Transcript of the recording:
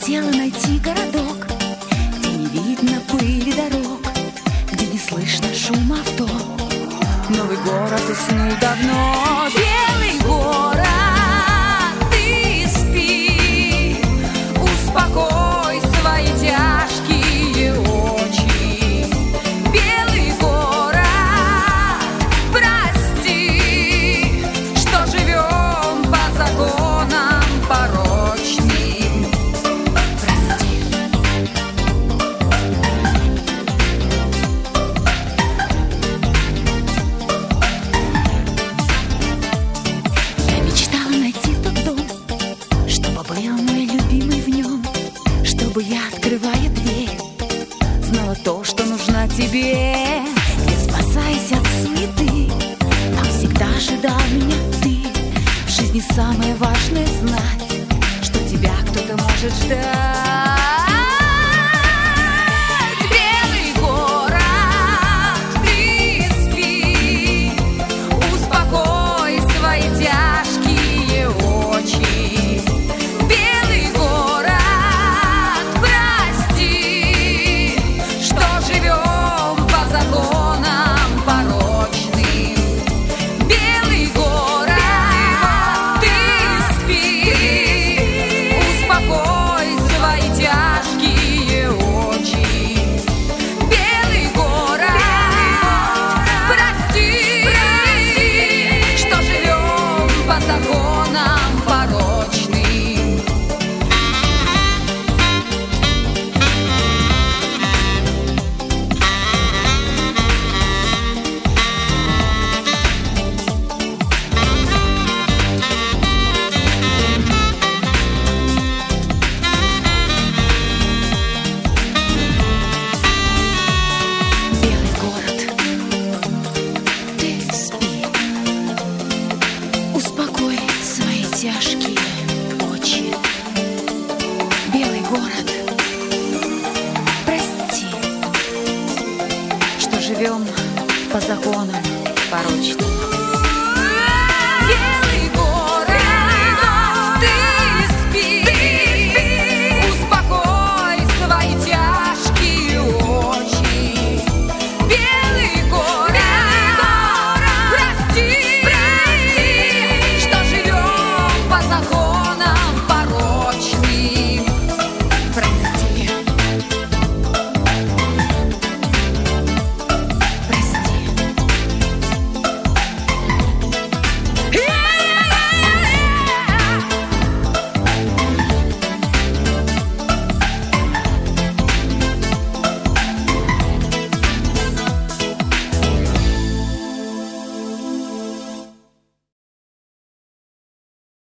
хотела найти городок, где не видно пыли дорог, где не слышно шум авто. Новый город уснул давно, белый город, ты спи, успокой свои тяжкие очи. Белый город, прости, что живем по законам порочным. Прости. Я мечтала найти тот дом, чтобы был мой любимый в нем, чтобы я, открывая дверь, знала то, что нужно тебе. Не спасаясь от суеты, там всегда ожидал меня ты. В жизни самое важное знать, что тебя кто-то может ждать. Белый город, ты спи, успокой свои тяжкие очи. Белый город, прости, что живем по законам порочным. Белый город, ты спи, успокой свои тяжкие очи. Белый город, прости, что живем по законам порочным. Белый город, ты спи, успокой свои тяжкие очи. Белый город, прости, что живем по законам порочным.